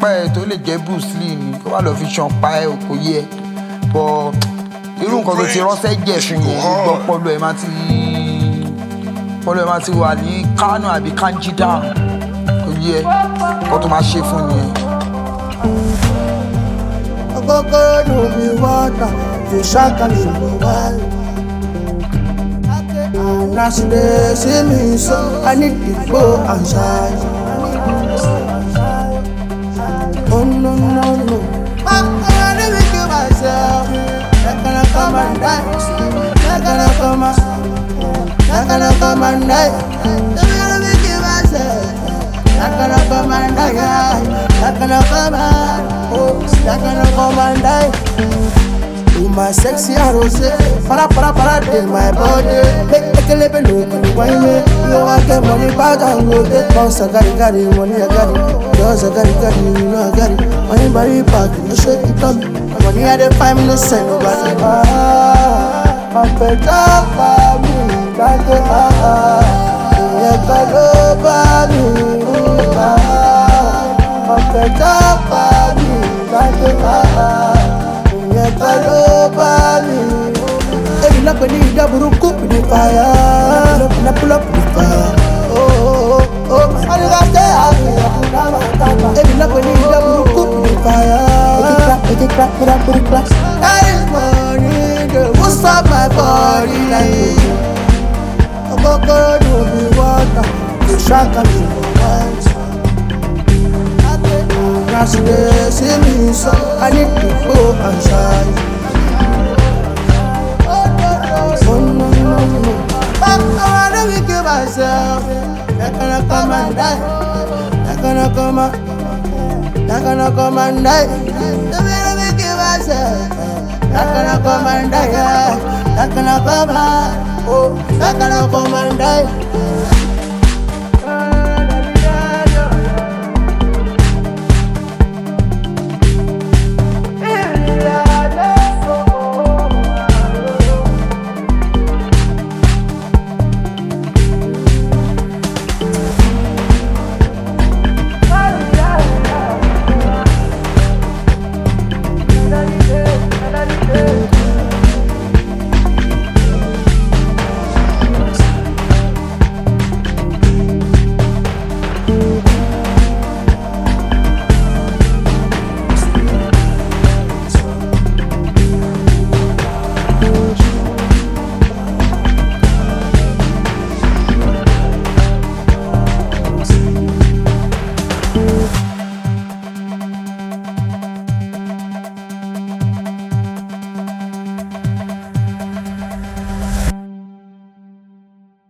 apá ẹ̀ tó lè jẹ́ Bruce Lee ni kó wá lọ fi ṣan pa ẹ̀ kò yẹ bọ̀ irú nǹkan tó ti rọ́ṣẹ́ jẹ̀ fún yẹn gbọ́ pọ́lọ́ ẹ̀ máa ti wà ní Kánò àbí Kanjida kò yẹ kó tó máa ṣe fún yẹn. Ogogoro no be water, you shaka me no wine. And as they see me so, I need to go and shine. Oh no no no, I never kill myself. Not gonna come and die. Not gonna come and die. Never kill myself. Not gonna come and die. Not gonna come and not gonna come and die. In my sexy rose, para in my body. Make a little look on the wine. You want get money back and go get boss. I got it, money I got it. Girls I got it, you know I got it. Money money back, you shake it up. Money I dey find me no send nobody. I'm better for me, like yeah, go for me. I'm better for me, like yeah, go for me. Every knock on the double cook with the fire. Pull up with fire. Oh, I got stay happy. Every knock on the double cook with the fire. Make it crack, put it crack. That is money, girl. What's up my body like? I'm gonna do me water. You shaka me no wine. As they see me so, I need to go and shine. Oh no no no, I wanna kill myself. Not gonna come and die. Not gonna come and die. Never kill myself. Not gonna come and die. Not gonna come and die.